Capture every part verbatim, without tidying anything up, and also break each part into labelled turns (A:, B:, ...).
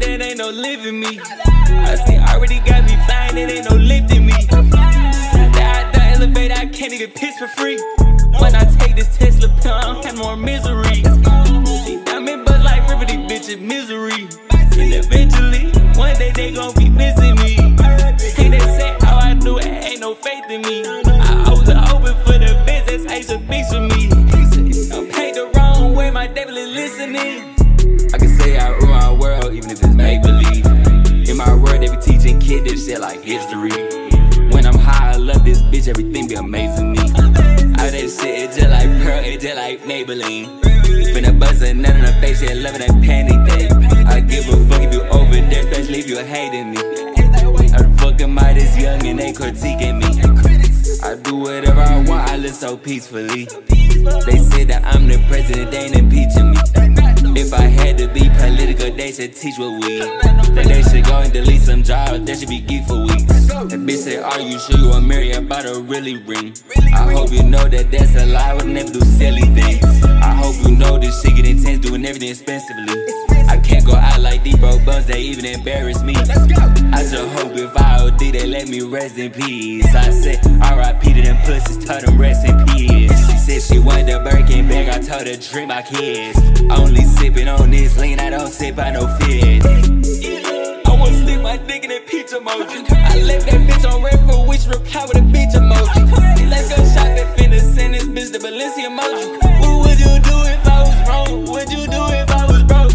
A: that ain't no living me. I see already got me flying, it ain't no lifting me. That the elevator, I can't even piss for free. When I take this Tesla pill, I have more misery. Diamond buzz like river, these bitches misery. And eventually, one day they gon' be missing me. And they say how I do it, ain't no faith in me. I was open for the business, ace of beats for me. I'm paid the wrong way, my devil is listening. I can say I rule my world, even if it's make-believe. In my world, they be teaching kids this shit like history. When I'm high, I love this bitch, everything be amazing me. All that shit, it just like Pearl, it just like Maybelline. Finna buzzin' none on her face, yeah, loving that panty thing. I give a fuck if you over there, especially if you hating me. I fucking might this young and they critiquing me. I do whatever I want, I live so peacefully. They said that I'm the president, they ain't impeaching me. If I had to be political, they should teach what we. Then they should go and delete some jobs, they should be geek for weeks. That bitch said, are you sure you are married about a really ring? I hope you know that that's a lie, I would never do silly things. I hope you know this shit get intense, doing everything expensively. I can't go out like these broke bums, they even embarrass me. I just hope if I O D, they let me rest in peace. I said R I P to them pussies, told them rest in peace. She said she wanted a Birkin bag, I told her drink my kids. Only sipping on this lean, I don't sip, I no fit. I wanna stick my dick in that peach emoji. I left that bitch on red for which reply with a beach emoji. Let's go shopping, finna send this bitch the Balenciaga emoji. What would you do if I was wrong? What would you do if I was broke?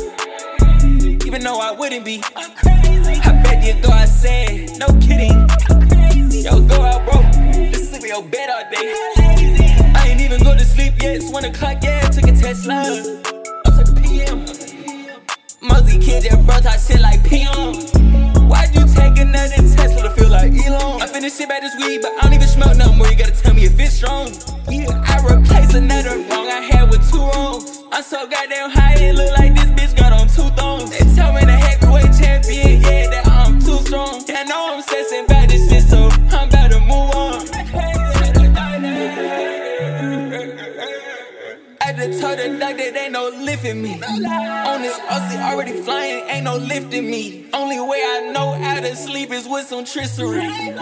A: Even though I wouldn't be. I bet you go outside, no kidding. Yo, go out broke, just sleep in your bed all day. I ain't even go to sleep yet, it's one o'clock, yeah, took a Tesla. I'm like a P M. Mostly kids that bro talk shit like P M. Why'd you take another Tesla to feel like Elon? I finished shit by this weed, but I don't even smell no more, you gotta tell me if it's strong. Yeah, I replaced another wrong I had with two wrongs. I'm so goddamn high, it look like this bitch got on two thongs. They tell me the heavyweight champion, yeah, that I'm too strong. Yeah, I know I'm stressing about this shit, so I'm about to move on. I just told the doctor there ain't no lifting me. On this Aussie already flying, ain't no lifting me. Only way I know how to sleep is with some trickery.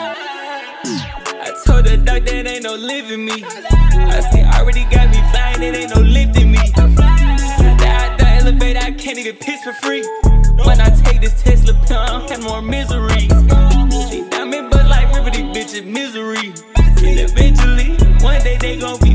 A: I told the doctor there ain't no living me. I see already got me flying, it ain't no lifting me. That the elevator, I can't even piss for free. When I take this Tesla pill, I have more misery. Diamond buzz like river, these bitches misery. And eventually, one day they gon' be